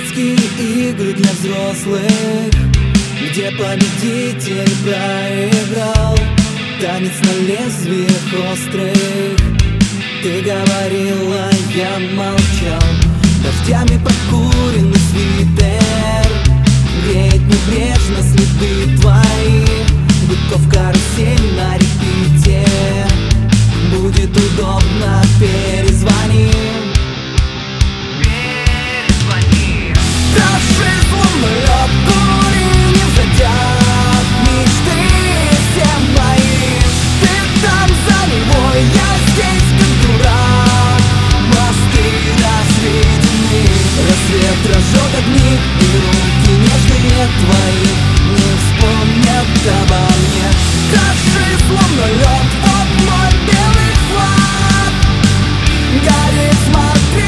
Детские игры для взрослых, где победитель проиграл. Танец на лезвиях острых. Ты говорила, я молчал. Дождями прокуренный свитер греет небрежно следы твои. Гудков карусель на репите. Будет удобно, перезвони. Дрожи, словно лед, дури не взлетят мечты все мои. Ты там за него, я здесь как дурак. Мосты разведены, рассвет разжег огни, и руки нежные твои не вспомнят обо мне. Дрожи, словно лед, вот мой белый флаг горит, смотри.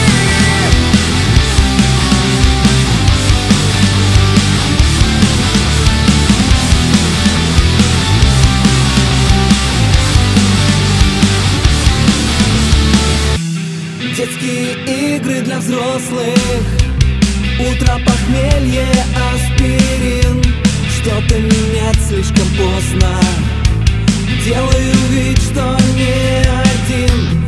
Детские игры для взрослых. Утро, похмелье, аспирин. Что-то менять слишком поздно. Делаю вид, что не один.